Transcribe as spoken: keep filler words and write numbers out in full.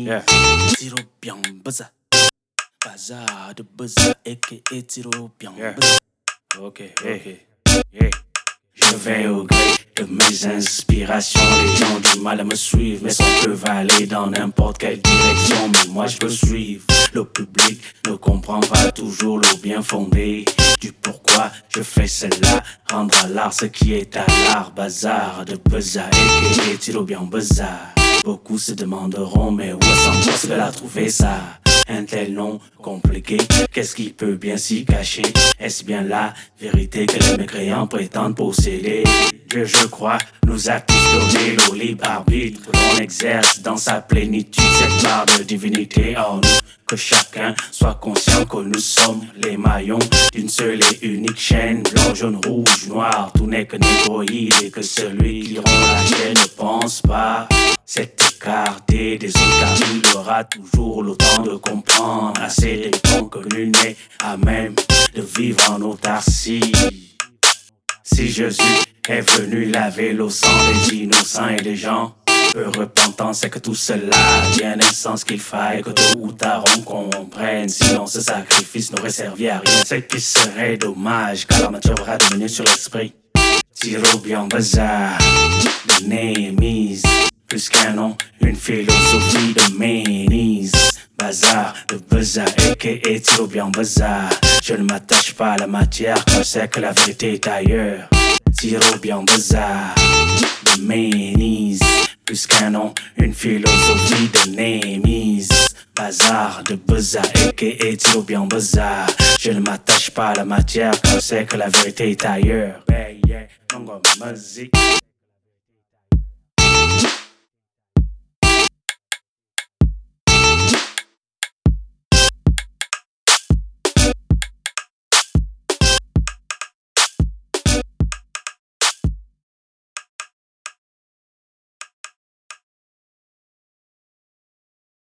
Yeah. Tiro bien baza. Bazar de baza, aka Tiro bien Yeah. baza. Ok, ok. Yeah. Je vais au gré de mes inspirations. Les gens ont du mal à me suivre, mais on peut aller dans n'importe quelle direction. Mais moi je peux suivre. Le public ne comprend pas toujours le bien fondé du pourquoi je fais cela. Rendre à l'art ce qui est à l'art. Bazar de bazar, aka Tiro bien bazar. Beaucoup se demanderont, mais où est-ce qu'on se la trouver ça? Un tel nom compliqué, qu'est-ce qui peut bien s'y cacher? Est-ce bien la vérité que les mécréants prétendent posséder? Dieu, je crois, nous a tous donné le libre arbitre que l'on exerce dans sa plénitude cette part de divinité en nous. Que chacun soit conscient que nous sommes les maillons d'une seule et unique chaîne. Blanc, jaune, rouge, noir, tout n'est que négroïde. Et que celui qui rompt la chaîne ne pense pas s'être écarté des autres, car il aura toujours le temps de comprendre. Assez des ponts que nul n'est à même de vivre en autarcie. Si Jésus est venu laver le sang des innocents et des gens peu repentants, c'est que tout cela a bien un sens qu'il faille que tôt ou tard on comprenne. Sinon ce sacrifice n'aurait servi à rien. Ce qui serait dommage car l'amateur aura devenu sur l'esprit. Tiro bien bazar, the name is plus qu'un nom, une philosophie de ménise. Bazar, de bazar, aka Tiro bien bazar. Je ne m'attache pas à la matière car je sais que la vérité est ailleurs. Tiro bien bazar, de ménise. Plus qu'un nom, une philosophie de némise. Bazar, de bazar, aka Tiro bien bazar. Je ne m'attache pas à la matière car je sais que la vérité est ailleurs. Hey, yeah, non, musique.